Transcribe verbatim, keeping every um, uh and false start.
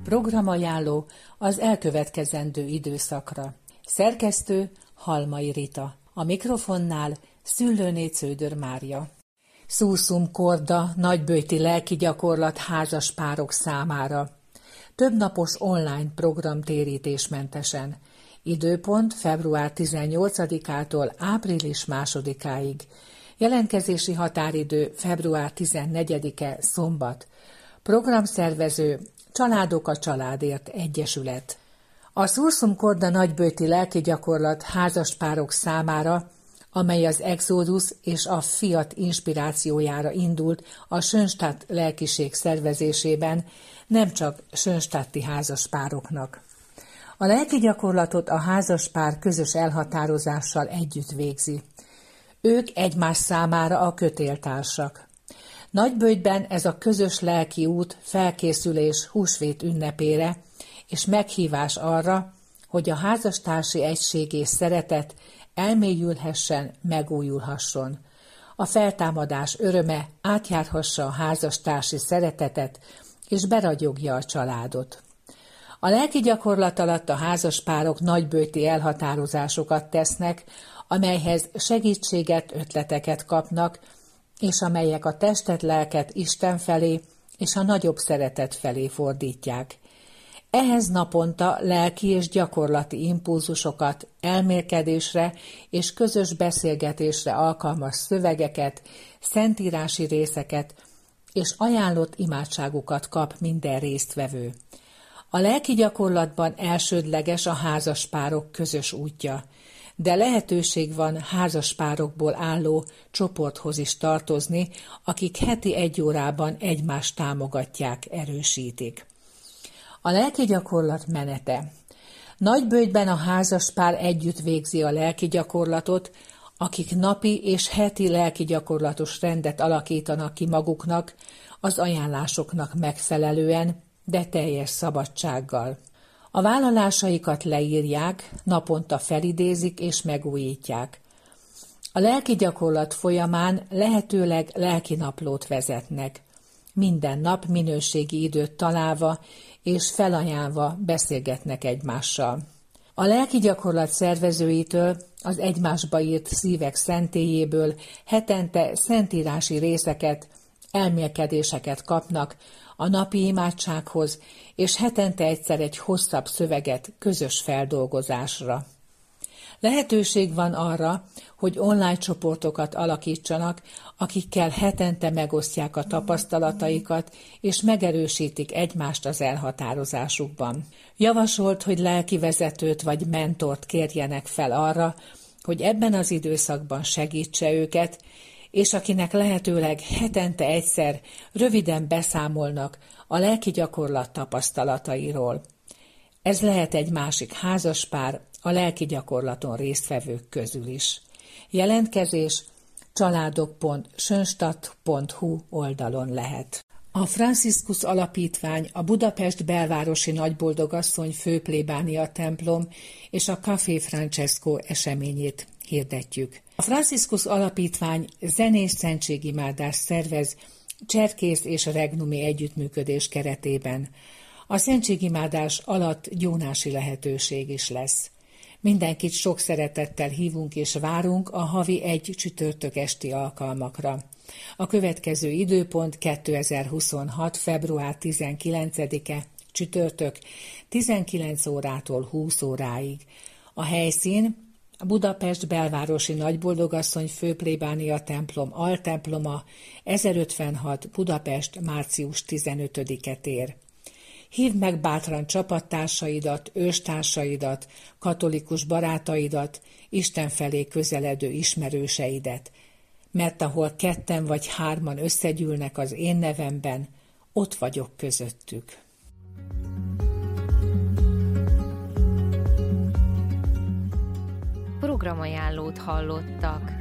Programajánló az elkövetkezendő időszakra. Szerkesztő Halmai Rita. A mikrofonnál Szüllőné Cződör Mária. Szúszum Korda nagyböjti lelki gyakorlat házaspárok számára. Többnapos online program térítésmentesen. Időpont február tizennyolcadikától április másodikáig. Jelentkezési határidő február tizennegyedike szombat. Programszervező Családok a Családért Egyesület. A Szúszum Korda nagyböjti lelki gyakorlat házaspárok számára, amely az Exodus és a Fiat inspirációjára indult a Schönstatt lelkiség szervezésében, nem csak schönstatti házaspároknak. A lelki gyakorlatot a házaspár közös elhatározással együtt végzi. Ők egymás számára a kötéltársak. Nagyböjtben ez a közös lelki út felkészülés húsvét ünnepére, és meghívás arra, hogy a házastársi egység és szeretet elmélyülhessen, megújulhasson. A feltámadás öröme átjárhassa a házastársi szeretetet, és beragyogja a családot. A lelki gyakorlat alatt a házaspárok nagyböjti elhatározásokat tesznek, amelyhez segítséget, ötleteket kapnak, és amelyek a testet, lelket Isten felé és a nagyobb szeretet felé fordítják. Ehhez naponta lelki és gyakorlati impulzusokat, elmélkedésre és közös beszélgetésre alkalmas szövegeket, szentírási részeket és ajánlott imádságukat kap minden résztvevő. A lelki gyakorlatban elsődleges a házaspárok közös útja, de lehetőség van házaspárokból álló csoporthoz is tartozni, akik heti egy órában egymást támogatják, erősítik. A lelki gyakorlat menete. Nagyböjtben a házaspár együtt végzi a lelki gyakorlatot, akik napi és heti lelki gyakorlatos rendet alakítanak ki maguknak, az ajánlásoknak megfelelően, de teljes szabadsággal. A vállalásaikat leírják, naponta felidézik és megújítják. A lelki gyakorlat folyamán lehetőleg lelki naplót vezetnek. Minden nap minőségi időt találva és felajánlva beszélgetnek egymással. A lelki gyakorlat szervezőitől, az egymásba írt szívek szentélyéből hetente szentírási részeket, elmélkedéseket kapnak a napi imádsághoz, és hetente egyszer egy hosszabb szöveget közös feldolgozásra. Lehetőség van arra, hogy online csoportokat alakítsanak, akikkel hetente megosztják a tapasztalataikat, és megerősítik egymást az elhatározásukban. Javasolt, hogy lelkivezetőt vagy mentort kérjenek fel arra, hogy ebben az időszakban segítse őket, és akinek lehetőleg hetente egyszer röviden beszámolnak a lelki gyakorlat tapasztalatairól. Ez lehet egy másik házaspár a lelki gyakorlaton résztvevők közül is. Jelentkezés családok pont schönstatt pont hu oldalon lehet. A Franciscus Alapítvány, a Budapest belvárosi Nagyboldogasszony főplébánia templom és a Café Francesco eseményét hirdetjük. A Franciscus Alapítvány zenés szentségimádást szervez cserkész és regnumi együttműködés keretében. A szentségimádás alatt gyónási lehetőség is lesz. Mindenkit sok szeretettel hívunk és várunk a havi egy csütörtök esti alkalmakra. A következő időpont kétezer-huszonhat. február tizenkilencedike csütörtök tizenkilenc órától húsz óráig. A helyszín a Budapest belvárosi Nagyboldogasszony főplébánia templom altemploma, ezerötvenhat Budapest, március tizenötödike tér. Hívd meg bátran csapattársaidat, őstársaidat, katolikus barátaidat, Isten felé közeledő ismerőseidet, mert ahol ketten vagy hárman összegyűlnek az én nevemben, ott vagyok közöttük. Programajánlót hallottak.